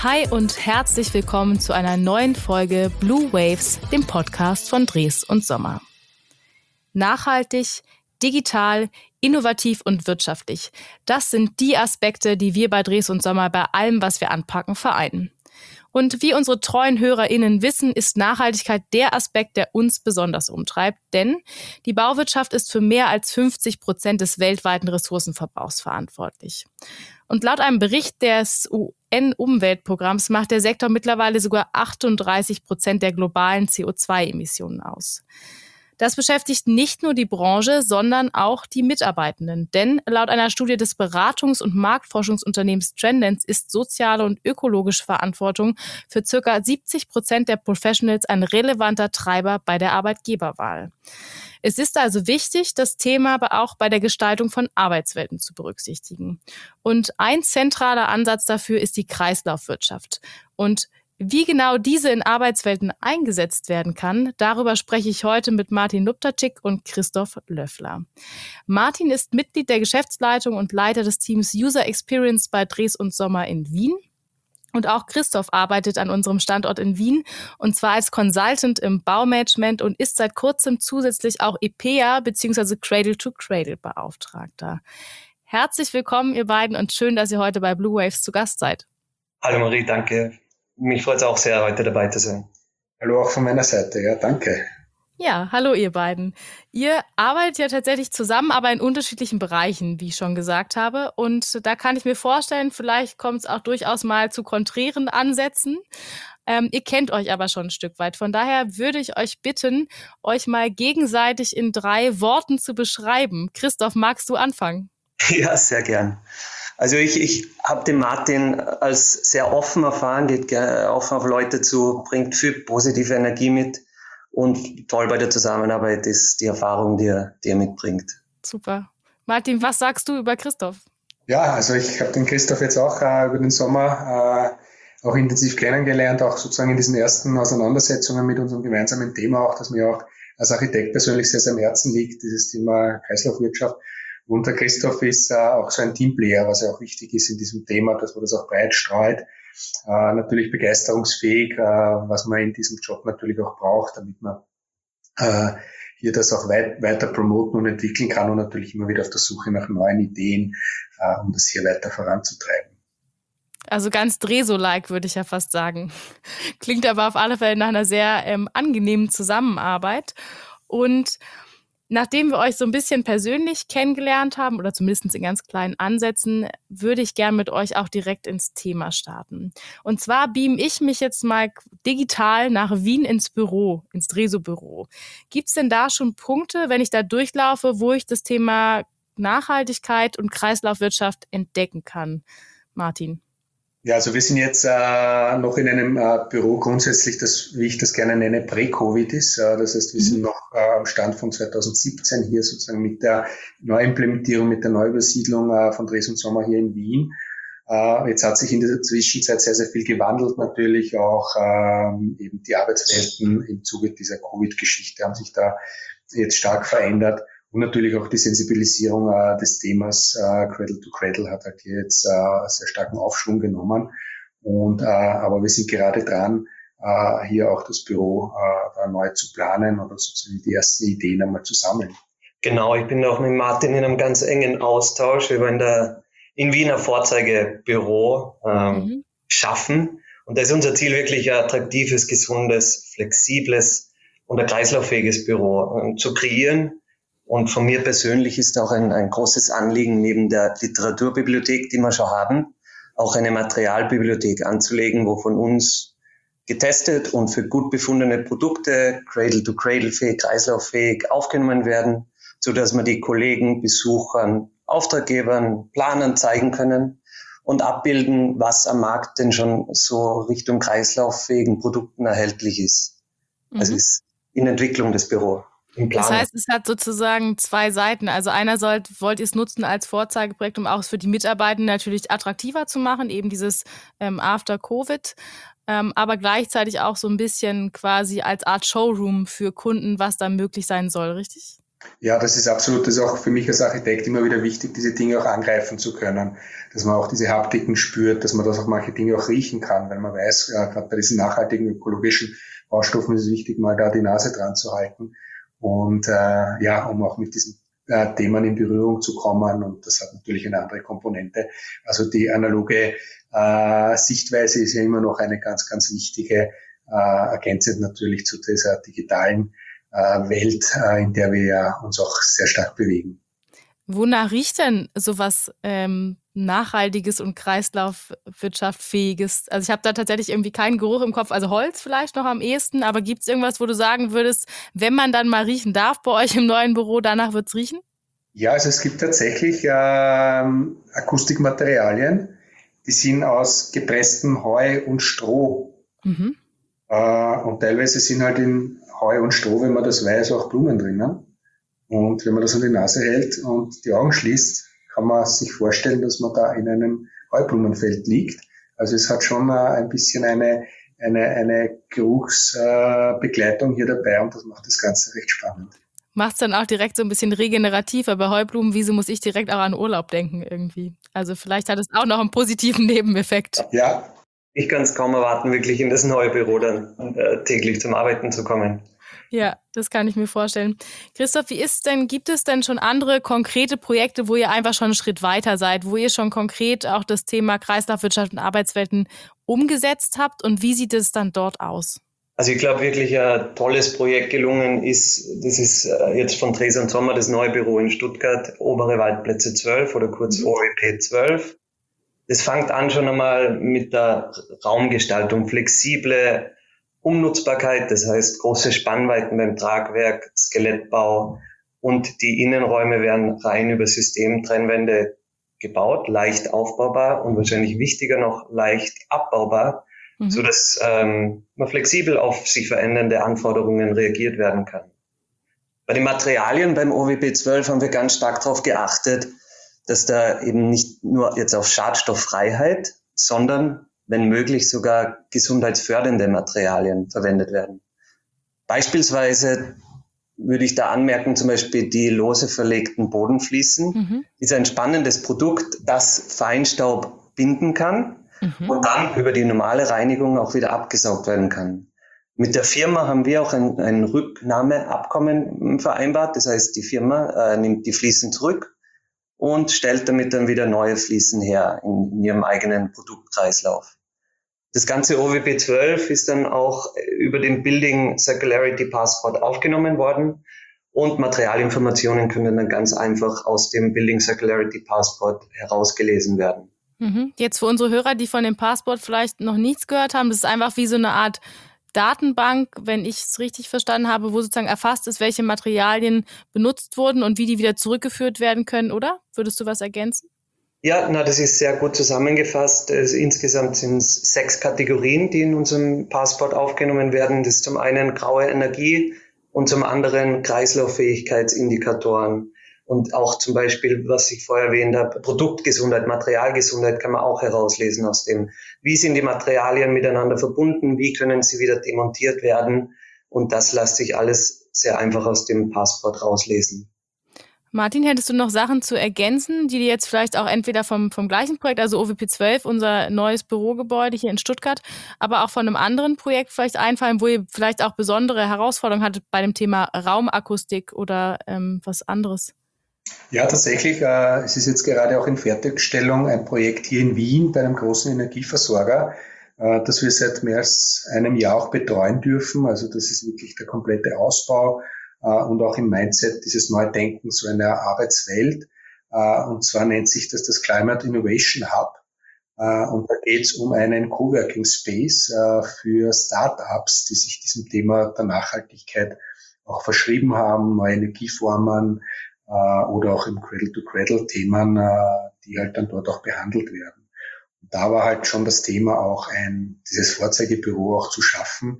Hi und herzlich willkommen zu einer neuen Folge Blue Waves, dem Podcast von Dres und Sommer. Nachhaltig, digital, innovativ und wirtschaftlich. Das sind die Aspekte, die wir bei Dres und Sommer bei allem, was wir anpacken, vereinen. Und wie unsere treuen HörerInnen wissen, ist Nachhaltigkeit der Aspekt, der uns besonders umtreibt. Denn die Bauwirtschaft ist für mehr als 50% des weltweiten Ressourcenverbrauchs verantwortlich. Und laut einem Bericht des UN-Umweltprogramms macht der Sektor mittlerweile sogar 38% der globalen CO2-Emissionen aus. Das beschäftigt nicht nur die Branche, sondern auch die Mitarbeitenden. Denn laut einer Studie des Beratungs- und Marktforschungsunternehmens Trendance ist soziale und ökologische Verantwortung für ca. 70% der Professionals ein relevanter Treiber bei der Arbeitgeberwahl. Es ist also wichtig, das Thema aber auch bei der Gestaltung von Arbeitswelten zu berücksichtigen. Und ein zentraler Ansatz dafür ist die Kreislaufwirtschaft. Und wie genau diese in Arbeitswelten eingesetzt werden kann, darüber spreche ich heute mit Martin Lupterczyk und Christoph Löffler. Martin ist Mitglied der Geschäftsleitung und Leiter des Teams User Experience bei Dres und Sommer in Wien. Und auch Christoph arbeitet an unserem Standort in Wien, und zwar als Consultant im Baumanagement und ist seit kurzem zusätzlich auch EPEA bzw. Cradle-to-Cradle-Beauftragter. Herzlich willkommen, ihr beiden, und schön, dass ihr heute bei Blue Waves zu Gast seid. Hallo Marie, danke. Mich freut es auch sehr, heute dabei zu sein. Hallo auch von meiner Seite, ja, danke. Ja, hallo ihr beiden. Ihr arbeitet ja tatsächlich zusammen, aber in unterschiedlichen Bereichen, wie ich schon gesagt habe. Und da kann ich mir vorstellen, vielleicht kommt es auch durchaus mal zu konträren Ansätzen. Ihr kennt euch aber schon ein Stück weit. Von daher würde ich euch bitten, euch mal gegenseitig in 3 Worten zu beschreiben. Christoph, magst du anfangen? Ja, sehr gern. Also ich habe den Martin als sehr offen erfahren, geht offen auf Leute zu, bringt viel positive Energie mit. Und toll bei der Zusammenarbeit ist die Erfahrung, die er mitbringt. Super. Martin, was sagst du über Christoph? Ja, also ich habe den Christoph jetzt auch über den Sommer auch intensiv kennengelernt, auch sozusagen in diesen ersten Auseinandersetzungen mit unserem gemeinsamen Thema, auch das mir auch als Architekt persönlich sehr, sehr am Herzen liegt, dieses Thema Kreislaufwirtschaft. Und der Christoph ist auch so ein Teamplayer, was ja auch wichtig ist in diesem Thema, dass man das auch breit streut. Natürlich begeisterungsfähig, was man in diesem Job natürlich auch braucht, damit man hier das auch weiter promoten und entwickeln kann und natürlich immer wieder auf der Suche nach neuen Ideen, um das hier weiter voranzutreiben. Also ganz Dreso-like, würde ich ja fast sagen. Klingt aber auf alle Fälle nach einer sehr angenehmen Zusammenarbeit. Und nachdem wir euch so ein bisschen persönlich kennengelernt haben, oder zumindest in ganz kleinen Ansätzen, würde ich gern mit euch auch direkt ins Thema starten. Und zwar beam ich mich jetzt mal digital nach Wien ins Büro, ins Dreso-Büro. Gibt es denn da schon Punkte, wenn ich da durchlaufe, wo ich das Thema Nachhaltigkeit und Kreislaufwirtschaft entdecken kann? Martin? Ja, also wir sind jetzt noch in einem Büro grundsätzlich, das, wie ich das gerne nenne, Prä-Covid ist. Das heißt, wir sind noch am Stand von 2017 hier sozusagen mit der Neuimplementierung, mit der Neuübersiedlung von Dres und Sommer hier in Wien. Jetzt hat sich in der Zwischenzeit sehr, sehr viel gewandelt. Natürlich auch eben die Arbeitswelten im Zuge dieser Covid-Geschichte haben sich da jetzt stark verändert. Und natürlich auch die Sensibilisierung des Themas Cradle to Cradle hat halt hier jetzt sehr starken Aufschwung genommen. Und aber wir sind gerade dran, hier auch das Büro da neu zu planen oder sozusagen die ersten Ideen einmal zu sammeln. Genau, ich bin auch mit Martin in einem ganz engen Austausch. Wir wollen da in Wien ein Vorzeigebüro schaffen. Und da ist unser Ziel wirklich ein attraktives, gesundes, flexibles und ein kreislauffähiges Büro zu kreieren. Und von mir persönlich ist auch ein großes Anliegen, neben der Literaturbibliothek, die wir schon haben, auch eine Materialbibliothek anzulegen, wo von uns getestet und für gut befundene Produkte Cradle-to-Cradle-fähig, kreislauffähig aufgenommen werden, sodass wir die Kollegen, Besuchern, Auftraggebern, Planern zeigen können und abbilden, was am Markt denn schon so Richtung kreislauffähigen Produkten erhältlich ist. Also ist in Entwicklung das Büro. Das heißt, es hat sozusagen 2 Seiten. Also einerseits wollt ihr es nutzen als Vorzeigeprojekt, um auch für die Mitarbeitenden natürlich attraktiver zu machen, eben dieses After Covid, aber gleichzeitig auch so ein bisschen quasi als Art Showroom für Kunden, was da möglich sein soll, richtig? Ja, das ist auch für mich als Architekt immer wieder wichtig, diese Dinge auch angreifen zu können, dass man auch diese Haptiken spürt, dass man das auch manche Dinge auch riechen kann, weil man weiß, gerade bei diesen nachhaltigen ökologischen Baustoffen ist es wichtig, mal da die Nase dran zu halten und um auch mit diesen Themen in Berührung zu kommen, und das hat natürlich eine andere Komponente. Also die analoge Sichtweise ist ja immer noch eine ganz, ganz wichtige, ergänzend natürlich zu dieser digitalen Welt, in der wir ja uns auch sehr stark bewegen. Wonach riecht denn sowas Nachhaltiges und Kreislaufwirtschaftfähiges? Also ich habe da tatsächlich irgendwie keinen Geruch im Kopf, also Holz vielleicht noch am ehesten, aber gibt es irgendwas, wo du sagen würdest, wenn man dann mal riechen darf bei euch im neuen Büro, danach wird's riechen? Ja, also es gibt tatsächlich Akustikmaterialien, die sind aus gepresstem Heu und Stroh. Mhm. Und teilweise sind halt in Heu und Stroh, wenn man das weiß, auch Blumen drinnen. Und wenn man das an die Nase hält und die Augen schließt, kann man sich vorstellen, dass man da in einem Heublumenfeld liegt. Also es hat schon ein bisschen eine Geruchsbegleitung hier dabei, und das macht das Ganze recht spannend. Macht's dann auch direkt so ein bisschen regenerativ, aber bei Heublumenwiese muss ich direkt auch an Urlaub denken irgendwie. Also vielleicht hat es auch noch einen positiven Nebeneffekt. Ja. Ich kann es kaum erwarten, wirklich in das neue Büro dann täglich zum Arbeiten zu kommen. Ja, das kann ich mir vorstellen. Christoph, gibt es denn schon andere konkrete Projekte, wo ihr einfach schon einen Schritt weiter seid, wo ihr schon konkret auch das Thema Kreislaufwirtschaft und Arbeitswelten umgesetzt habt, und wie sieht es dann dort aus? Also ich glaube, wirklich ein tolles Projekt gelungen ist, das ist jetzt von Dres und Sommer, das neue Büro in Stuttgart, Obere Waldplätze 12 oder kurz OWP 12. Das fängt an schon einmal mit der Raumgestaltung, flexible Umnutzbarkeit, das heißt große Spannweiten beim Tragwerk, Skelettbau, und die Innenräume werden rein über Systemtrennwände gebaut, leicht aufbaubar und wahrscheinlich wichtiger noch leicht abbaubar, sodass man flexibel auf sich verändernde Anforderungen reagiert werden kann. Bei den Materialien beim OWP 12 haben wir ganz stark darauf geachtet, dass da eben nicht nur jetzt auf Schadstofffreiheit, sondern wenn möglich sogar gesundheitsfördernde Materialien verwendet werden. Beispielsweise würde ich da anmerken, zum Beispiel die lose verlegten Bodenfliesen. Ist ein spannendes Produkt, das Feinstaub binden kann und dann über die normale Reinigung auch wieder abgesaugt werden kann. Mit der Firma haben wir auch ein Rücknahmeabkommen vereinbart. Das heißt, die Firma nimmt die Fliesen zurück und stellt damit dann wieder neue Fliesen her in ihrem eigenen Produktkreislauf. Das ganze OWP 12 ist dann auch über den Building Circularity Passport aufgenommen worden, und Materialinformationen können dann ganz einfach aus dem Building Circularity Passport herausgelesen werden. Jetzt für unsere Hörer, die von dem Passport vielleicht noch nichts gehört haben, das ist einfach wie so eine Art Datenbank, wenn ich es richtig verstanden habe, wo sozusagen erfasst ist, welche Materialien benutzt wurden und wie die wieder zurückgeführt werden können, oder? Würdest du was ergänzen? Ja, das ist sehr gut zusammengefasst. Insgesamt sind es 6 Kategorien, die in unserem Passport aufgenommen werden. Das ist zum einen graue Energie und zum anderen Kreislauffähigkeitsindikatoren. Und auch zum Beispiel, was ich vorher erwähnt habe, Produktgesundheit, Materialgesundheit kann man auch herauslesen aus dem. Wie sind die Materialien miteinander verbunden? Wie können sie wieder demontiert werden? Und das lässt sich alles sehr einfach aus dem Passport rauslesen. Martin, hättest du noch Sachen zu ergänzen, die dir jetzt vielleicht auch entweder vom gleichen Projekt, also OWP 12, unser neues Bürogebäude hier in Stuttgart, aber auch von einem anderen Projekt vielleicht einfallen, wo ihr vielleicht auch besondere Herausforderungen hattet bei dem Thema Raumakustik oder was anderes? Ja, tatsächlich. Es ist jetzt gerade auch in Fertigstellung ein Projekt hier in Wien bei einem großen Energieversorger, das wir seit mehr als einem Jahr auch betreuen dürfen. Also das ist wirklich der komplette Ausbau und auch im Mindset dieses Neudenken so einer Arbeitswelt. Und zwar nennt sich das Climate Innovation Hub. Und da geht es um einen Coworking Space für Startups, die sich diesem Thema der Nachhaltigkeit auch verschrieben haben, neue Energieformen oder auch im Cradle-to-Cradle-Themen, die halt dann dort auch behandelt werden. Und da war halt schon das Thema auch dieses Vorzeigebüro auch zu schaffen,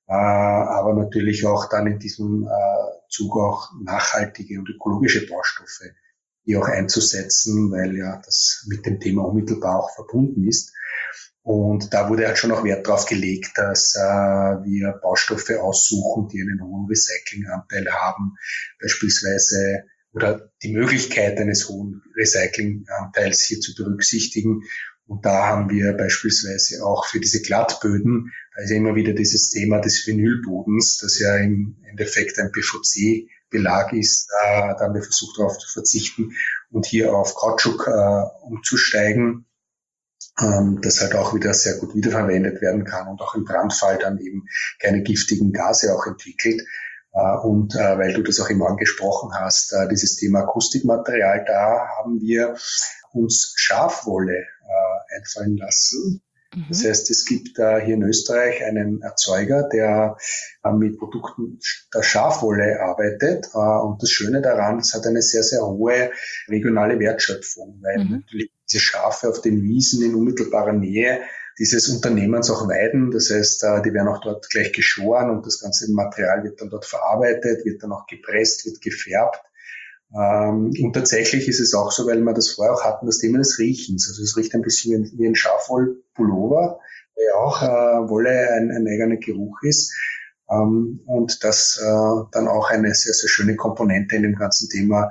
aber natürlich auch dann in diesem Zug auch nachhaltige und ökologische Baustoffe hier auch einzusetzen, weil ja das mit dem Thema unmittelbar auch verbunden ist. Und da wurde halt schon auch Wert drauf gelegt, dass wir Baustoffe aussuchen, die einen hohen Recyclinganteil haben, beispielsweise, oder die Möglichkeit eines hohen Recyclinganteils hier zu berücksichtigen. Und da haben wir beispielsweise auch für diese Glattböden, da ist ja immer wieder dieses Thema des Vinylbodens, das ja im Endeffekt ein PVC-Belag ist. Da haben wir versucht, darauf zu verzichten und hier auf Kautschuk umzusteigen, das halt auch wieder sehr gut wiederverwendet werden kann und auch im Brandfall dann eben keine giftigen Gase auch entwickelt. Und weil du das auch immer angesprochen hast, dieses Thema Akustikmaterial, da haben wir uns Schafwolle einfallen lassen. Das heißt, es gibt hier in Österreich einen Erzeuger, der mit Produkten der Schafwolle arbeitet. Und das Schöne daran, es hat eine sehr, sehr hohe regionale Wertschöpfung, weil natürlich diese Schafe auf den Wiesen in unmittelbarer Nähe dieses Unternehmens auch weiden. Das heißt, die werden auch dort gleich geschoren und das ganze Material wird dann dort verarbeitet, wird dann auch gepresst, wird gefärbt. Und tatsächlich ist es auch so, weil wir das vorher auch hatten, das Thema des Riechens. Also es riecht ein bisschen wie ein Schafwollpullover, der ja auch Wolle ein eigener Geruch ist. Und das dann auch eine sehr, sehr schöne Komponente in dem ganzen Thema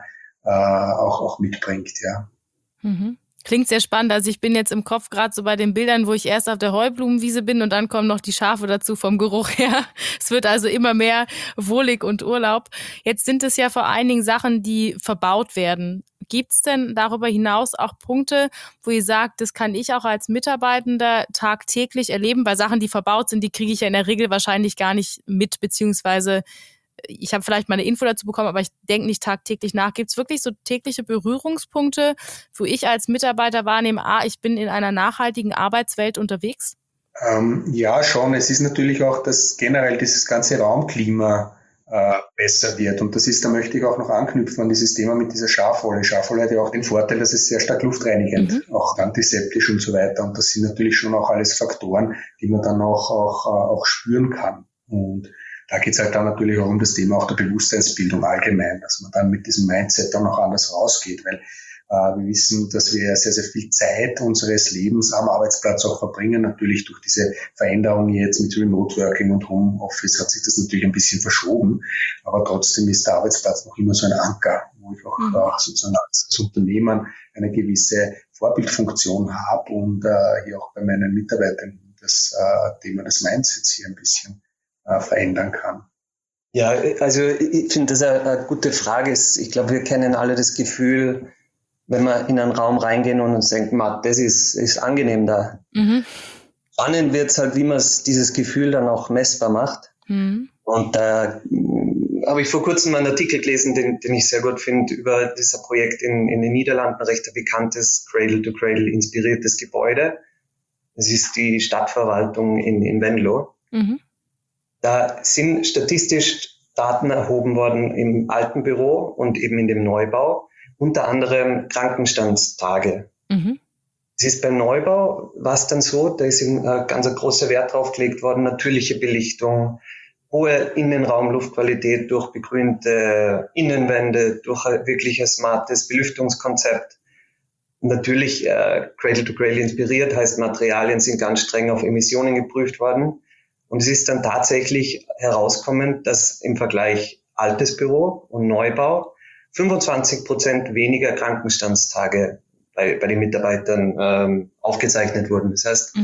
auch mitbringt, ja. Mhm. Klingt sehr spannend. Also ich bin jetzt im Kopf gerade so bei den Bildern, wo ich erst auf der Heublumenwiese bin und dann kommen noch die Schafe dazu vom Geruch her. Es wird also immer mehr wohlig und Urlaub. Jetzt sind es ja vor allen Dingen Sachen, die verbaut werden. Gibt es denn darüber hinaus auch Punkte, wo ihr sagt, das kann ich auch als Mitarbeitender tagtäglich erleben? Weil Sachen, die verbaut sind, die kriege ich ja in der Regel wahrscheinlich gar nicht mit, beziehungsweise ich habe vielleicht mal eine Info dazu bekommen, aber ich denke nicht tagtäglich nach. Gibt es wirklich so tägliche Berührungspunkte, wo ich als Mitarbeiter wahrnehme, ich bin in einer nachhaltigen Arbeitswelt unterwegs? Ja, schon. Es ist natürlich auch, dass generell dieses ganze Raumklima besser wird. Und da möchte ich auch noch anknüpfen an dieses Thema mit dieser Schafwolle. Schafwolle hat ja auch den Vorteil, dass es sehr stark luftreinigend, auch antiseptisch und so weiter. Und das sind natürlich schon auch alles Faktoren, die man dann auch spüren kann. Und da geht es halt dann natürlich auch um das Thema auch der Bewusstseinsbildung allgemein, dass man dann mit diesem Mindset dann auch anders rausgeht, weil wir wissen, dass wir sehr, sehr viel Zeit unseres Lebens am Arbeitsplatz auch verbringen. Natürlich durch diese Veränderung jetzt mit Remote Working und Homeoffice hat sich das natürlich ein bisschen verschoben, aber trotzdem ist der Arbeitsplatz noch immer so ein Anker, wo ich auch sozusagen als Unternehmen eine gewisse Vorbildfunktion habe und hier auch bei meinen Mitarbeitern das Thema des Mindsets hier ein bisschen verändern kann. Ja, also ich finde das eine gute Frage. Ich glaube, wir kennen alle das Gefühl, wenn wir in einen Raum reingehen und uns denken, das ist angenehm da. Spannend wird es halt, wie man dieses Gefühl dann auch messbar macht. Und da habe ich vor kurzem einen Artikel gelesen, den ich sehr gut finde, über dieses Projekt in den Niederlanden, ein recht bekanntes Cradle-to-Cradle inspiriertes Gebäude. Das ist die Stadtverwaltung in Venlo. Da sind statistisch Daten erhoben worden im alten Büro und eben in dem Neubau, unter anderem Krankenstandstage. Es ist beim Neubau, war es dann so, da ist ganz ein großer Wert drauf gelegt worden, natürliche Belichtung, hohe Innenraumluftqualität durch begrünte Innenwände, durch wirklich ein smartes Belüftungskonzept. Natürlich Cradle-to-Cradle inspiriert, heißt Materialien sind ganz streng auf Emissionen geprüft worden. Und es ist dann tatsächlich herausgekommen, dass im Vergleich altes Büro und Neubau 25% weniger Krankenstandstage bei den Mitarbeitern aufgezeichnet wurden. Das heißt,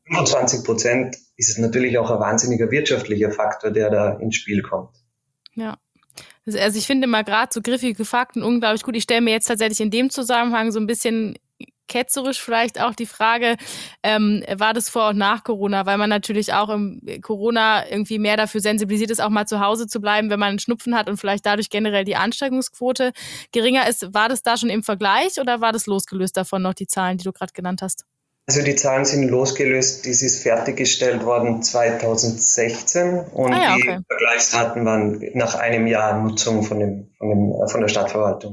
25% ist es natürlich auch ein wahnsinniger wirtschaftlicher Faktor, der da ins Spiel kommt. Ja. Also ich finde mal gerade so griffige Fakten unglaublich gut. Ich stelle mir jetzt tatsächlich in dem Zusammenhang so ein bisschen ketzerisch vielleicht auch die Frage, war das vor und nach Corona, weil man natürlich auch im Corona irgendwie mehr dafür sensibilisiert ist, auch mal zu Hause zu bleiben, wenn man einen Schnupfen hat und vielleicht dadurch generell die Ansteckungsquote geringer ist. War das da schon im Vergleich oder war das losgelöst davon noch die Zahlen, die du gerade genannt hast? Also die Zahlen sind losgelöst, dies ist fertiggestellt worden 2016 und die Vergleichsdaten waren nach einem Jahr Nutzung von der Stadtverwaltung.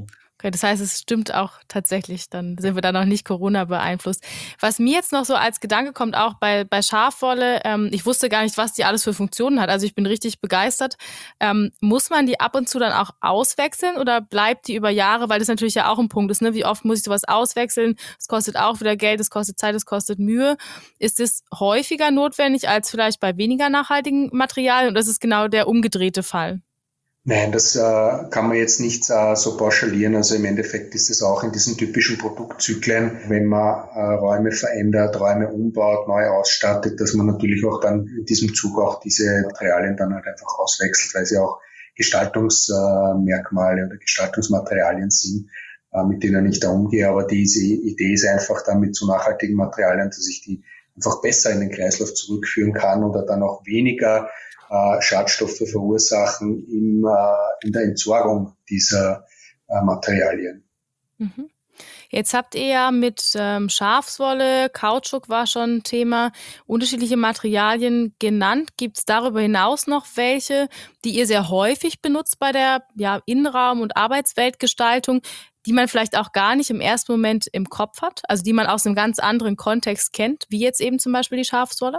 Okay, das heißt, es stimmt auch tatsächlich, dann sind wir da noch nicht Corona beeinflusst. Was mir jetzt noch so als Gedanke kommt, auch bei Schafwolle, ich wusste gar nicht, was die alles für Funktionen hat. Also ich bin richtig begeistert. Muss man die ab und zu dann auch auswechseln oder bleibt die über Jahre? Weil das natürlich ja auch ein Punkt ist, ne? Wie oft muss ich sowas auswechseln? Es kostet auch wieder Geld, es kostet Zeit, es kostet Mühe. Ist es häufiger notwendig als vielleicht bei weniger nachhaltigen Materialien? Und das ist genau der umgedrehte Fall? Nein, das kann man jetzt nicht so pauschalieren. Also im Endeffekt ist es auch in diesen typischen Produktzyklen, wenn man Räume verändert, Räume umbaut, neu ausstattet, dass man natürlich auch dann in diesem Zug auch diese Materialien dann halt einfach auswechselt, weil sie auch Gestaltungsmerkmale oder Gestaltungsmaterialien sind, mit denen ich da umgehe. Aber diese Idee ist einfach dann mit so nachhaltigen Materialien, dass ich die einfach besser in den Kreislauf zurückführen kann oder dann auch weniger Schadstoffe verursachen in der Entsorgung dieser Materialien. Mhm. Jetzt habt ihr ja mit Schafswolle, Kautschuk war schon ein Thema, unterschiedliche Materialien genannt. Gibt es darüber hinaus noch welche, die ihr sehr häufig benutzt bei der Innenraum- und Arbeitsweltgestaltung, die man vielleicht auch gar nicht im ersten Moment im Kopf hat, also die man aus einem ganz anderen Kontext kennt, wie jetzt eben zum Beispiel die Schafswolle?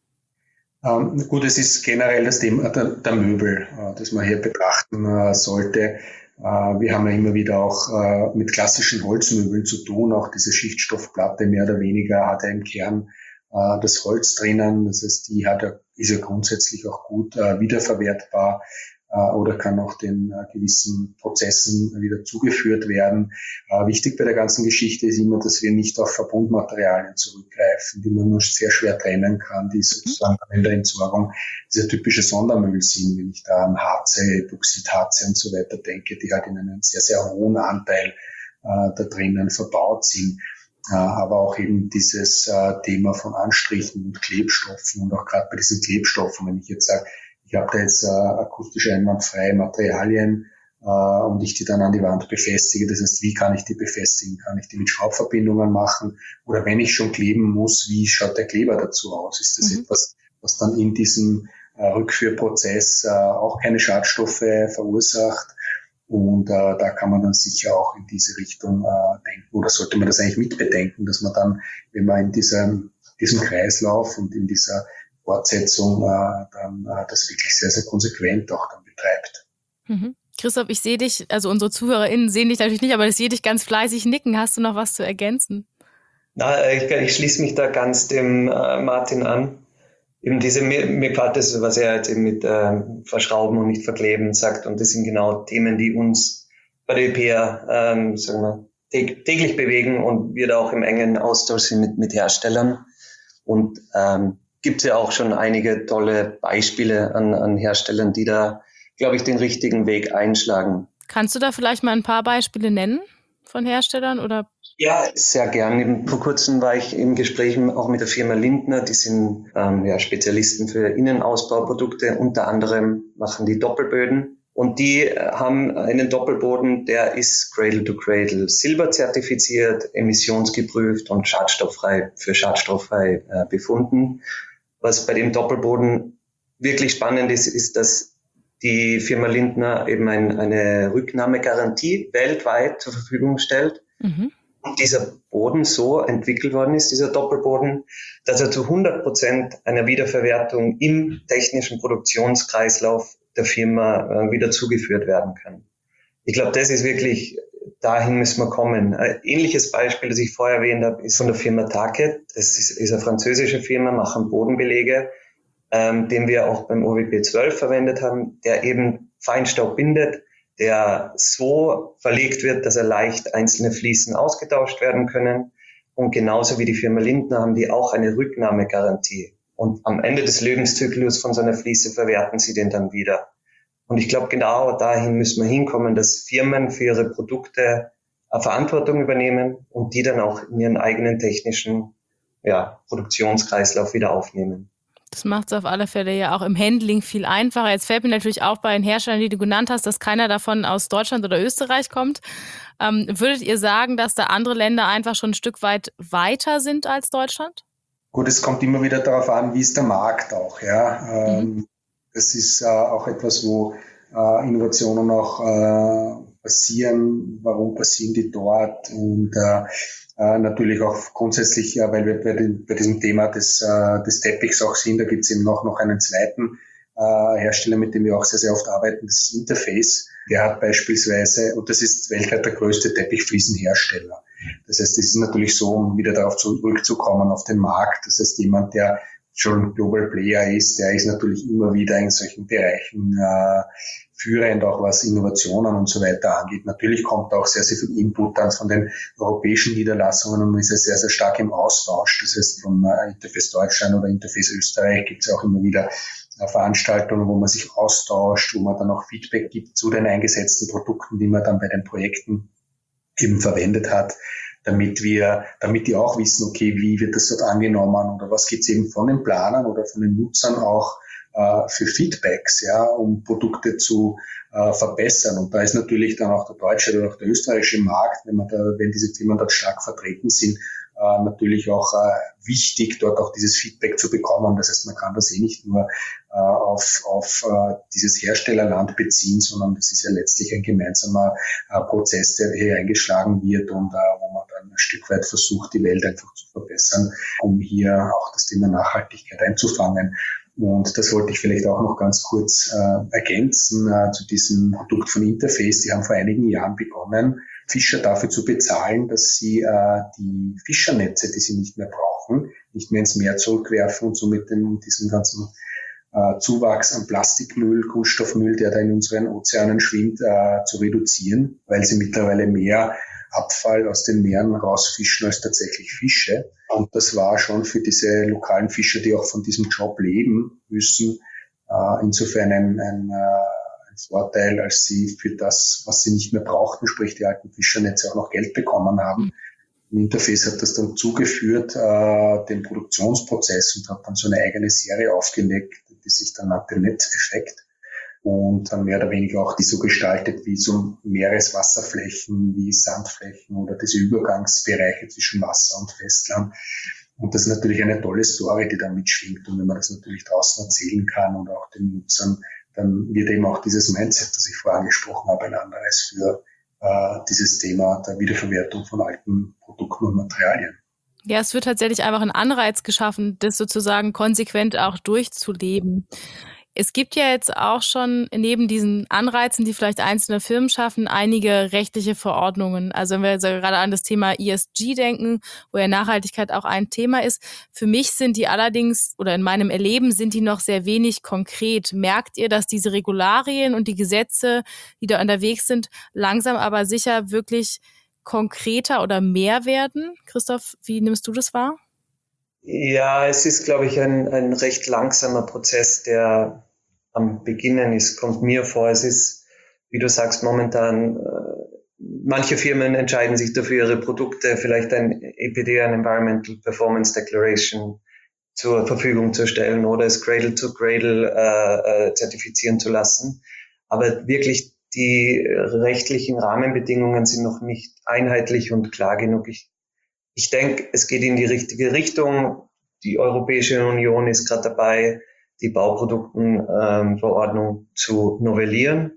Gut, es ist generell das Thema der Möbel, das man hier betrachten sollte. Wir haben ja immer wieder auch mit klassischen Holzmöbeln zu tun. Auch diese Schichtstoffplatte mehr oder weniger hat ja im Kern das Holz drinnen. Das heißt, ist ja grundsätzlich auch gut wiederverwertbar oder kann auch den gewissen Prozessen wieder zugeführt werden. Wichtig bei der ganzen Geschichte ist immer, dass wir nicht auf Verbundmaterialien zurückgreifen, die man nur sehr schwer trennen kann, die sozusagen in der Entsorgung dieser typische Sondermüll sind, wenn ich da an Harze, Epoxidharze und so weiter denke, die halt in einem sehr, sehr hohen Anteil da drinnen verbaut sind. Aber auch eben dieses Thema von Anstrichen und Klebstoffen und auch gerade bei diesen Klebstoffen, wenn ich jetzt sage, ich habe da jetzt akustisch einwandfreie Materialien und ich die dann an die Wand befestige. Das heißt, wie kann ich die befestigen? Kann ich die mit Schraubverbindungen machen? Oder wenn ich schon kleben muss, wie schaut der Kleber dazu aus? Ist das etwas, was dann in diesem Rückführprozess auch keine Schadstoffe verursacht? Und da kann man dann sicher auch in diese Richtung denken. Oder sollte man das eigentlich mitbedenken, dass man dann, wenn man in diesem Kreislauf und in dieser Fortsetzung dann das wirklich sehr, sehr konsequent auch dann betreibt. Mhm. Christoph, ich sehe dich, also unsere ZuhörerInnen sehen dich natürlich nicht, aber ich sehe dich ganz fleißig nicken. Hast du noch was zu ergänzen? Na, ich schließe mich da ganz dem Martin an. Eben mir gefällt das, was er jetzt eben mit Verschrauben und nicht verkleben sagt. Und das sind genau Themen, die uns bei der EPA sagen wir, täglich bewegen und wir da auch im engen Austausch sind mit Herstellern. Und gibt es ja auch schon einige tolle Beispiele an Herstellern, die da, glaube ich, den richtigen Weg einschlagen. Kannst du da vielleicht mal ein paar Beispiele nennen von Herstellern oder? Ja, sehr gern. Vor kurzem war ich im Gespräch auch mit der Firma Lindner. Die sind Spezialisten für Innenausbauprodukte. Unter anderem machen die Doppelböden. Und die haben einen Doppelboden, der ist Cradle to Cradle Silber zertifiziert, emissionsgeprüft und schadstofffrei befunden. Was bei dem Doppelboden wirklich spannend ist, ist, dass die Firma Lindner eben eine Rücknahmegarantie weltweit zur Verfügung stellt. Mhm. Und dieser Boden so entwickelt worden ist, dieser Doppelboden, dass er zu 100% einer Wiederverwertung im technischen Produktionskreislauf der Firma wieder zugeführt werden kann. Ich glaube, das ist wirklich, dahin müssen wir kommen. Ein ähnliches Beispiel, das ich vorher erwähnt habe, ist von der Firma Target. Das ist eine französische Firma, machen Bodenbelege, den wir auch beim OWP 12 verwendet haben, der eben Feinstaub bindet, der so verlegt wird, dass er leicht einzelne Fliesen ausgetauscht werden können. Und genauso wie die Firma Lindner haben die auch eine Rücknahmegarantie. Und am Ende des Lebenszyklus von so einer Fliese verwerten sie den dann wieder. Und ich glaube, genau dahin müssen wir hinkommen, dass Firmen für ihre Produkte eine Verantwortung übernehmen und die dann auch in ihren eigenen technischen Produktionskreislauf wieder aufnehmen. Das macht es auf alle Fälle ja auch im Handling viel einfacher. Jetzt fällt mir natürlich auch bei den Herstellern, die du genannt hast, dass keiner davon aus Deutschland oder Österreich kommt. Würdet ihr sagen, dass da andere Länder einfach schon ein Stück weit weiter sind als Deutschland? Gut, es kommt immer wieder darauf an, wie ist der Markt auch. Ja? Das ist auch etwas, wo Innovationen auch passieren, warum passieren die dort und natürlich auch grundsätzlich, weil wir bei diesem Thema des Teppichs auch sind, da gibt es eben noch einen zweiten Hersteller, mit dem wir auch sehr, sehr oft arbeiten, das ist Interface. Der hat beispielsweise, und das ist weltweit der größte Teppichfliesenhersteller. Das heißt, es ist natürlich so, um wieder darauf zurückzukommen, auf den Markt. Das heißt, jemand, der schon Global Player ist, der ist natürlich immer wieder in solchen Bereichen führend, auch was Innovationen und so weiter angeht. Natürlich kommt auch sehr, sehr viel Input dann von den europäischen Niederlassungen und man ist ja sehr, sehr stark im Austausch. Das heißt, vom Interface Deutschland oder Interface Österreich gibt es auch immer wieder Veranstaltungen, wo man sich austauscht, wo man dann auch Feedback gibt zu den eingesetzten Produkten, die man dann bei den Projekten eben verwendet hat, damit die auch wissen, okay, wie wird das dort angenommen oder was gibt's eben von den Planern oder von den Nutzern auch für Feedbacks, ja, um Produkte zu verbessern. Und da ist natürlich dann auch der deutsche oder auch der österreichische Markt, wenn diese Firmen dort stark vertreten sind, natürlich auch wichtig, dort auch dieses Feedback zu bekommen. Das heißt, man kann das nicht nur auf dieses Herstellerland beziehen, sondern das ist ja letztlich ein gemeinsamer Prozess, der hier eingeschlagen wird und wo man dann ein Stück weit versucht, die Welt einfach zu verbessern, um hier auch das Thema Nachhaltigkeit einzufangen. Und das wollte ich vielleicht auch noch ganz kurz ergänzen zu diesem Produkt von Interface. Die haben vor einigen Jahren begonnen, Fischer dafür zu bezahlen, dass sie die Fischernetze, die sie nicht mehr brauchen, nicht mehr ins Meer zurückwerfen und somit diesen ganzen Zuwachs an Plastikmüll, Kunststoffmüll, der da in unseren Ozeanen schwimmt, zu reduzieren, weil sie mittlerweile mehr Abfall aus den Meeren rausfischen als tatsächlich Fische. Und das war schon für diese lokalen Fischer, die auch von diesem Job leben müssen, insofern ein Vorteil, als sie für das, was sie nicht mehr brauchten, sprich die alten Fischernetze, auch noch Geld bekommen haben. Ein Interface hat das dann zugeführt, den Produktionsprozess, und hat dann so eine eigene Serie aufgelegt, die sich dann nannte Netzeffekt. Und dann mehr oder weniger auch die so gestaltet wie so Meereswasserflächen, wie Sandflächen oder diese Übergangsbereiche zwischen Wasser und Festland. Und das ist natürlich eine tolle Story, die da mitschwingt. Und wenn man das natürlich draußen erzählen kann und auch den Nutzern, dann wird eben auch dieses Mindset, das ich vorher angesprochen habe, ein anderes für dieses Thema der Wiederverwertung von alten Produkten und Materialien. Ja, es wird tatsächlich einfach ein Anreiz geschaffen, das sozusagen konsequent auch durchzuleben. Es gibt ja jetzt auch schon neben diesen Anreizen, die vielleicht einzelne Firmen schaffen, einige rechtliche Verordnungen. Also wenn wir jetzt gerade an das Thema ESG denken, wo ja Nachhaltigkeit auch ein Thema ist. Für mich sind die allerdings, oder in meinem Erleben sind die noch sehr wenig konkret. Merkt ihr, dass diese Regularien und die Gesetze, die da unterwegs sind, langsam aber sicher wirklich konkreter oder mehr werden? Christoph, wie nimmst du das wahr? Ja, es ist, glaube ich, ein recht langsamer Prozess, der am Beginnen ist, kommt mir vor. Es ist, wie du sagst, momentan, manche Firmen entscheiden sich dafür, ihre Produkte vielleicht ein EPD, ein Environmental Performance Declaration, zur Verfügung zu stellen oder es Cradle to Cradle zertifizieren zu lassen. Aber wirklich die rechtlichen Rahmenbedingungen sind noch nicht einheitlich und klar genug. Ich denke, es geht in die richtige Richtung. Die Europäische Union ist gerade dabei, die Bauproduktenverordnung zu novellieren.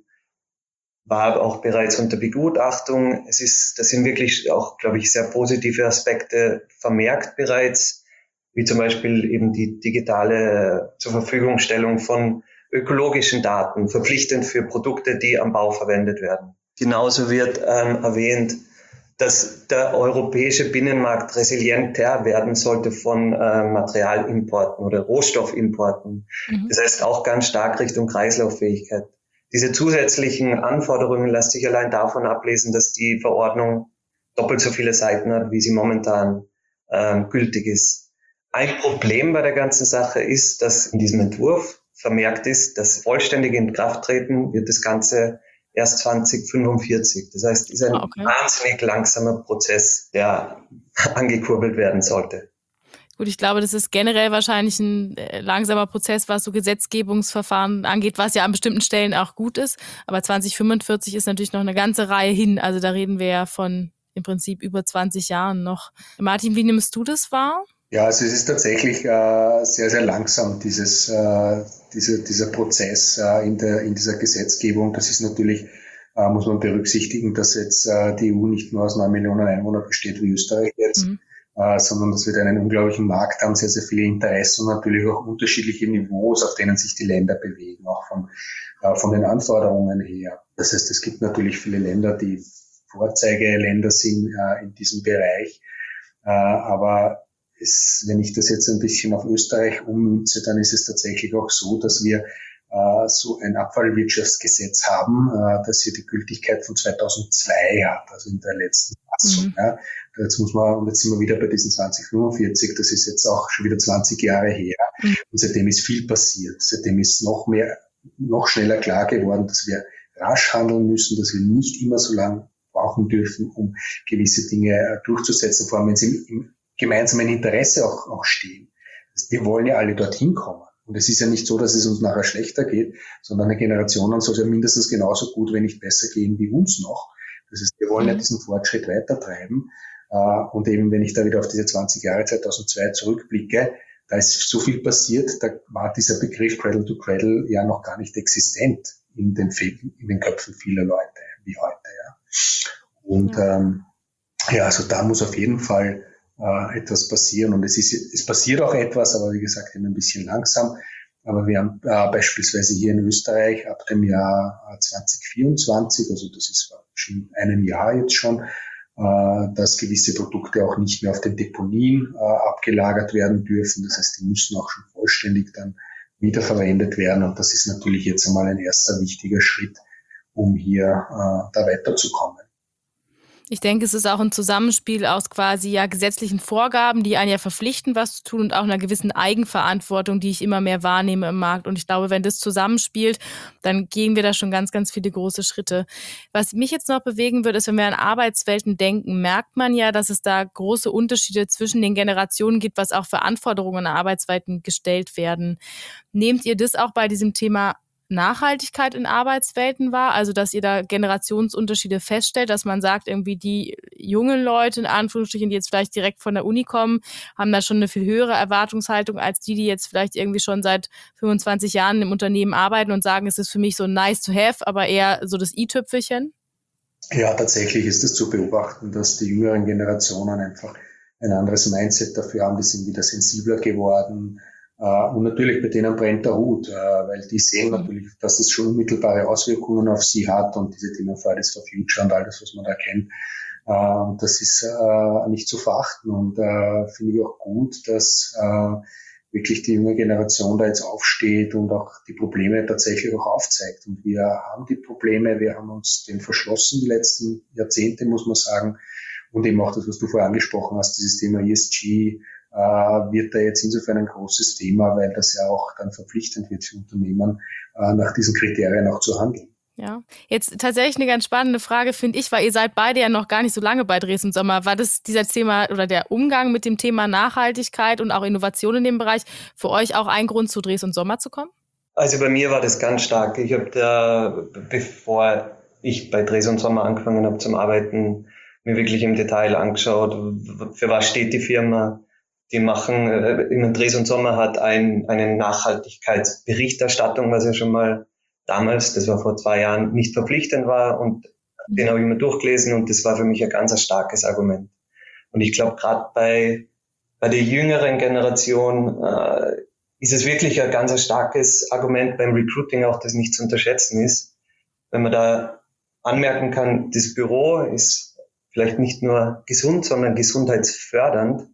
War auch bereits unter Begutachtung. Das sind wirklich auch, glaube ich, sehr positive Aspekte vermerkt bereits, wie zum Beispiel eben die digitale Zurverfügungstellung von ökologischen Daten, verpflichtend für Produkte, die am Bau verwendet werden. Genauso wird erwähnt, dass der europäische Binnenmarkt resilienter werden sollte von Materialimporten oder Rohstoffimporten. Das heißt auch ganz stark Richtung Kreislauffähigkeit. Diese zusätzlichen Anforderungen lassen sich allein davon ablesen, dass die Verordnung doppelt so viele Seiten hat, wie sie momentan gültig ist. Ein Problem bei der ganzen Sache ist, dass in diesem Entwurf vermerkt ist, dass vollständig in Kraft treten wird das Ganze erst 2045. Das heißt, es ist ein wahnsinnig langsamer Prozess, der angekurbelt werden sollte. Gut, ich glaube, das ist generell wahrscheinlich ein langsamer Prozess, was so Gesetzgebungsverfahren angeht, was ja an bestimmten Stellen auch gut ist. Aber 2045 ist natürlich noch eine ganze Reihe hin. Also da reden wir ja von im Prinzip über 20 Jahren noch. Martin, wie nimmst du das wahr? Ja, also es ist tatsächlich sehr, sehr langsam, dieser Prozess in dieser Gesetzgebung. Das ist natürlich muss man berücksichtigen, dass jetzt die EU nicht nur aus 9 Millionen Einwohnern besteht wie Österreich jetzt, sondern dass wir da einen unglaublichen Markt haben, sehr, sehr viele Interessen und natürlich auch unterschiedliche Niveaus, auf denen sich die Länder bewegen, auch von den Anforderungen her. Das heißt, es gibt natürlich viele Länder, die Vorzeigeländer sind in diesem Bereich, aber wenn ich das jetzt ein bisschen auf Österreich ummünze, dann ist es tatsächlich auch so, dass wir so ein Abfallwirtschaftsgesetz haben, das hier die Gültigkeit von 2002 hat, also in der letzten Fassung. Ja. Jetzt sind wir wieder bei diesen 2045, das ist jetzt auch schon wieder 20 Jahre her. Und seitdem ist viel passiert. Seitdem ist noch schneller klar geworden, dass wir rasch handeln müssen, dass wir nicht immer so lange brauchen dürfen, um gewisse Dinge durchzusetzen, vor allem wenn sie im gemeinsamen Interesse auch stehen. Wir wollen ja alle dorthin kommen. Und es ist ja nicht so, dass es uns nachher schlechter geht, sondern eine Generation soll ja mindestens genauso gut, wenn nicht besser gehen wie uns noch. Das heißt, wir wollen ja diesen Fortschritt weitertreiben. Und eben, wenn ich da wieder auf diese 20 Jahre 2002 zurückblicke, da ist so viel passiert, da war dieser Begriff Cradle to Cradle ja noch gar nicht existent in den Köpfen vieler Leute wie heute. Ja. Und also da muss auf jeden Fall etwas passieren. Und es passiert auch etwas, aber wie gesagt, immer ein bisschen langsam. Aber wir haben beispielsweise hier in Österreich ab dem Jahr 2024, also das ist schon einem Jahr jetzt schon, dass gewisse Produkte auch nicht mehr auf den Deponien abgelagert werden dürfen. Das heißt, die müssen auch schon vollständig dann wiederverwendet werden. Und das ist natürlich jetzt einmal ein erster wichtiger Schritt, um hier da weiterzukommen. Ich denke, es ist auch ein Zusammenspiel aus quasi gesetzlichen Vorgaben, die einen ja verpflichten, was zu tun, und auch einer gewissen Eigenverantwortung, die ich immer mehr wahrnehme im Markt. Und ich glaube, wenn das zusammenspielt, dann gehen wir da schon ganz, ganz viele große Schritte. Was mich jetzt noch bewegen würde, ist, wenn wir an Arbeitswelten denken, merkt man ja, dass es da große Unterschiede zwischen den Generationen gibt, was auch für Anforderungen an Arbeitswelten gestellt werden. Nehmt ihr das auch bei diesem Thema Nachhaltigkeit in Arbeitswelten wahr? Also, dass ihr da Generationsunterschiede feststellt, dass man sagt, irgendwie die jungen Leute, in Anführungsstrichen, die jetzt vielleicht direkt von der Uni kommen, haben da schon eine viel höhere Erwartungshaltung als die jetzt vielleicht irgendwie schon seit 25 Jahren im Unternehmen arbeiten und sagen, es ist für mich so nice to have, aber eher so das i-Tüpfelchen? Ja, tatsächlich ist es zu beobachten, dass die jüngeren Generationen einfach ein anderes Mindset dafür haben. Die sind wieder sensibler geworden. Und natürlich bei denen brennt der Hut, weil die sehen natürlich, dass das schon unmittelbare Auswirkungen auf sie hat und diese Themen Fridays for Future und all das, was man da kennt. Das ist nicht zu verachten und finde ich auch gut, dass wirklich die junge Generation da jetzt aufsteht und auch die Probleme tatsächlich auch aufzeigt. Und wir haben die Probleme, wir haben uns dem verschlossen die letzten Jahrzehnte, muss man sagen. Und eben auch das, was du vorher angesprochen hast, dieses Thema ESG, wird da jetzt insofern ein großes Thema, weil das ja auch dann verpflichtend wird für Unternehmen, nach diesen Kriterien auch zu handeln. Ja, jetzt tatsächlich eine ganz spannende Frage, finde ich, weil ihr seid beide ja noch gar nicht so lange bei Dres & Sommer. War das dieser Thema oder der Umgang mit dem Thema Nachhaltigkeit und auch Innovation in dem Bereich für euch auch ein Grund, zu Dres & Sommer zu kommen? Also bei mir war das ganz stark. Ich habe da, bevor ich bei Dres & Sommer angefangen habe zum Arbeiten, mir wirklich im Detail angeschaut, für was steht die Firma. Die machen, Dres & Sommer hat eine Nachhaltigkeitsberichterstattung, was ja schon mal damals, das war vor 2 Jahren, nicht verpflichtend war, und den habe ich mir durchgelesen und das war für mich ein ganz starkes Argument. Und ich glaube, gerade bei der jüngeren Generation ist es wirklich ein ganz starkes Argument beim Recruiting auch, das nicht zu unterschätzen ist. Wenn man da anmerken kann, das Büro ist vielleicht nicht nur gesund, sondern gesundheitsfördernd.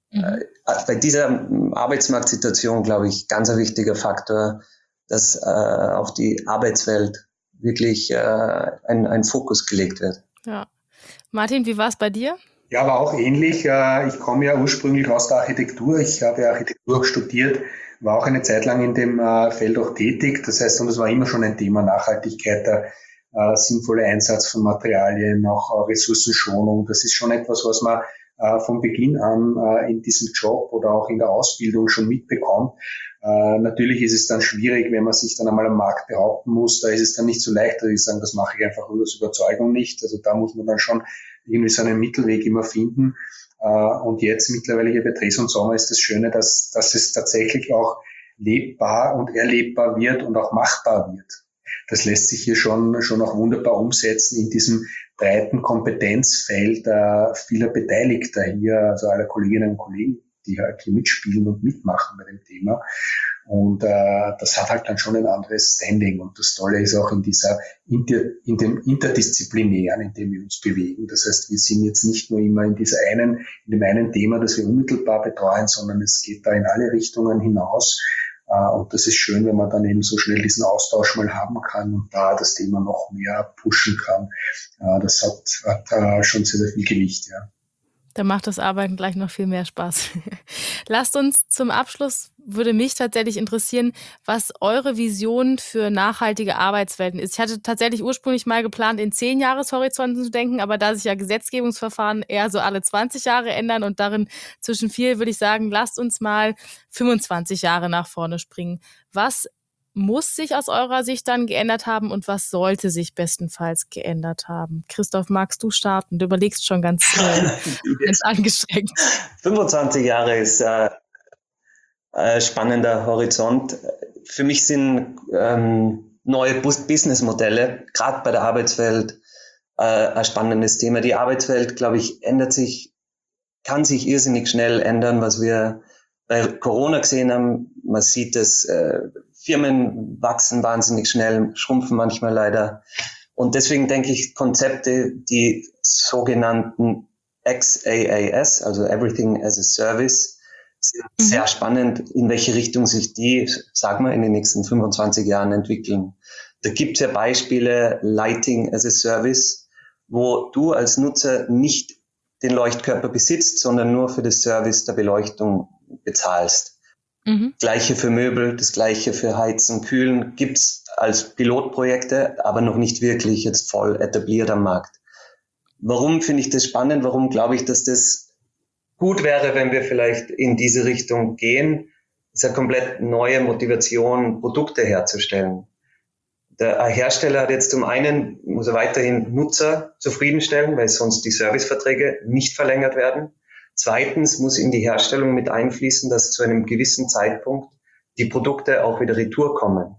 Bei dieser Arbeitsmarktsituation, glaube ich, ganz ein wichtiger Faktor, dass auf die Arbeitswelt wirklich ein Fokus gelegt wird. Ja. Martin, wie war es bei dir? Ja, war auch ähnlich. Ich komme ja ursprünglich aus der Architektur. Ich habe ja Architektur studiert, war auch eine Zeit lang in dem Feld auch tätig. Das heißt, und es war immer schon ein Thema Nachhaltigkeit, der sinnvolle Einsatz von Materialien, auch Ressourcenschonung. Das ist schon etwas, was man von Beginn an in diesem Job oder auch in der Ausbildung schon mitbekommt. Natürlich ist es dann schwierig, wenn man sich dann einmal am Markt behaupten muss. Da ist es dann nicht so leicht, dass ich sage, das mache ich einfach nur aus Überzeugung nicht. Also da muss man dann schon irgendwie so einen Mittelweg immer finden. Und jetzt mittlerweile hier bei Dres & Sommer ist das Schöne, dass es tatsächlich auch lebbar und erlebbar wird und auch machbar wird. das lässt sich hier schon auch wunderbar umsetzen in diesem breiten Kompetenzfeld vieler Beteiligter hier, also aller Kolleginnen und Kollegen, die halt hier mitspielen und mitmachen bei dem Thema. Und das hat halt dann schon ein anderes Standing. Und das Tolle ist auch in dem Interdisziplinären, in dem wir uns bewegen. Das heißt, wir sind jetzt nicht nur immer in dem einen Thema, das wir unmittelbar betreuen, sondern es geht da in alle Richtungen hinaus. Und das ist schön, wenn man dann eben so schnell diesen Austausch mal haben kann und da das Thema noch mehr pushen kann. Das hat schon sehr, sehr viel Gewicht, ja. Da macht das Arbeiten gleich noch viel mehr Spaß. Lasst uns zum Abschluss, würde mich tatsächlich interessieren, was eure Vision für nachhaltige Arbeitswelten ist. Ich hatte tatsächlich ursprünglich mal geplant, in 10 Jahreshorizonten zu denken, aber da sich ja Gesetzgebungsverfahren eher so alle 20 Jahre ändern und darin zwischen viel, würde ich sagen, lasst uns mal 25 Jahre nach vorne springen. Was muss sich aus eurer Sicht dann geändert haben und was sollte sich bestenfalls geändert haben? Christoph, magst du starten? Du überlegst schon ganz angestrengt. 25 Jahre ist ein spannender Horizont. Für mich sind neue Businessmodelle, gerade bei der Arbeitswelt, ein spannendes Thema. Die Arbeitswelt, glaube ich, kann sich irrsinnig schnell ändern, was wir bei Corona gesehen haben. Man sieht es, Firmen wachsen wahnsinnig schnell, schrumpfen manchmal leider. Und deswegen denke ich, Konzepte, die sogenannten XaaS, also Everything as a Service, sind sehr spannend, in welche Richtung sich die, sagen wir, in den nächsten 25 Jahren entwickeln. Da gibt es ja Beispiele, Lighting as a Service, wo du als Nutzer nicht den Leuchtkörper besitzt, sondern nur für das Service der Beleuchtung bezahlst. Gleiche für Möbel, das Gleiche für Heizen, Kühlen gibt's als Pilotprojekte, aber noch nicht wirklich jetzt voll etabliert am Markt. Warum finde ich das spannend? Warum glaube ich, dass das gut wäre, wenn wir vielleicht in diese Richtung gehen? Das ist eine komplett neue Motivation, Produkte herzustellen. Der Hersteller hat jetzt zum einen, muss er weiterhin Nutzer zufriedenstellen, weil sonst die Serviceverträge nicht verlängert werden. Zweitens muss in die Herstellung mit einfließen, dass zu einem gewissen Zeitpunkt die Produkte auch wieder retour kommen.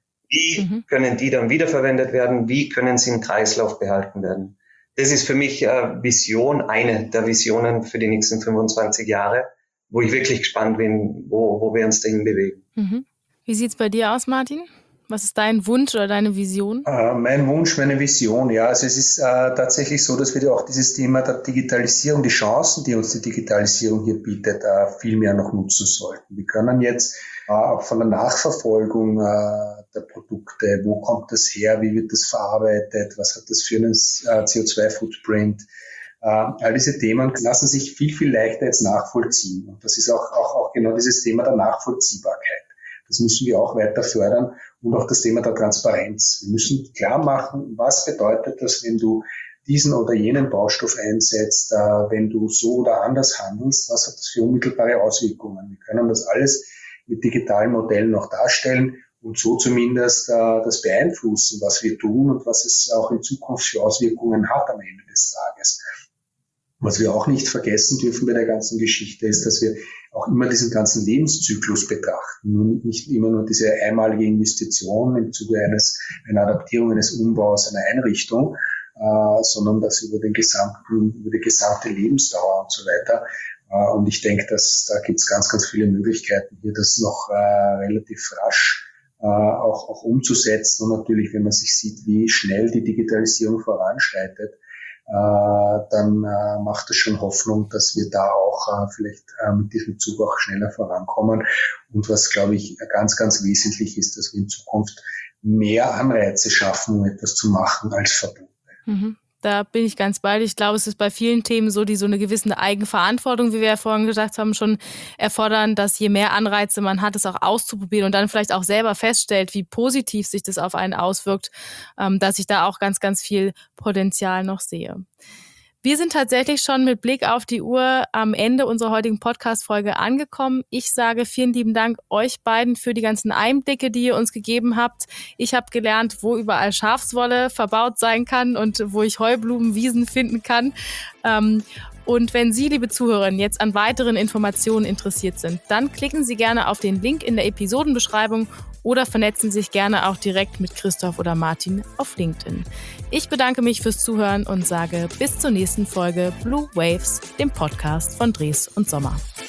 Wie können die dann wiederverwendet werden? Wie können sie im Kreislauf behalten werden? Das ist für mich Vision, eine der Visionen für die nächsten 25 Jahre, wo ich wirklich gespannt bin, wo wir uns dahin bewegen. Wie sieht's bei dir aus, Martin? Was ist dein Wunsch oder deine Vision? Mein Wunsch, meine Vision, ja. Also es ist tatsächlich so, dass wir auch dieses Thema der Digitalisierung, die Chancen, die uns die Digitalisierung hier bietet, viel mehr noch nutzen sollten. Wir können jetzt auch von der Nachverfolgung der Produkte, wo kommt das her, wie wird das verarbeitet, was hat das für einen CO2-Footprint, all diese Themen lassen sich viel, viel leichter jetzt nachvollziehen. Und das ist auch genau dieses Thema der Nachvollziehbarkeit. Das müssen wir auch weiter fördern und auch das Thema der Transparenz. Wir müssen klar machen, was bedeutet das, wenn du diesen oder jenen Baustoff einsetzt, wenn du so oder anders handelst, was hat das für unmittelbare Auswirkungen. Wir können das alles mit digitalen Modellen noch darstellen und so zumindest das beeinflussen, was wir tun und was es auch in Zukunft für Auswirkungen hat am Ende des Tages. Was wir auch nicht vergessen dürfen bei der ganzen Geschichte ist, dass wir auch immer diesen ganzen Lebenszyklus betrachten. Nicht immer nur diese einmalige Investition im Zuge einer Adaptierung, eines Umbaus, einer Einrichtung, sondern das über die gesamte Lebensdauer und so weiter. Und ich denke, dass da gibt es ganz, ganz viele Möglichkeiten, hier das noch relativ rasch auch umzusetzen. Und natürlich, wenn man sich sieht, wie schnell die Digitalisierung voranschreitet, dann macht es schon Hoffnung, dass wir da auch vielleicht mit diesem Zug auch schneller vorankommen. Und was, glaube ich, ganz, ganz wesentlich ist, dass wir in Zukunft mehr Anreize schaffen, um etwas zu machen, als Verbote. Da bin ich ganz bei dir. Ich glaube, es ist bei vielen Themen so, die so eine gewisse Eigenverantwortung, wie wir ja vorhin gesagt haben, schon erfordern, dass je mehr Anreize man hat, es auch auszuprobieren und dann vielleicht auch selber feststellt, wie positiv sich das auf einen auswirkt, dass ich da auch ganz, ganz viel Potenzial noch sehe. Wir sind tatsächlich schon mit Blick auf die Uhr am Ende unserer heutigen Podcast-Folge angekommen. Ich sage vielen lieben Dank euch beiden für die ganzen Einblicke, die ihr uns gegeben habt. Ich habe gelernt, wo überall Schafswolle verbaut sein kann und wo ich Heublumenwiesen finden kann. Und wenn Sie, liebe Zuhörerinnen, jetzt an weiteren Informationen interessiert sind, dann klicken Sie gerne auf den Link in der Episodenbeschreibung oder vernetzen sich gerne auch direkt mit Christoph oder Martin auf LinkedIn. Ich bedanke mich fürs Zuhören und sage bis zur nächsten Folge Blue Waves, dem Podcast von Dres und Sommer.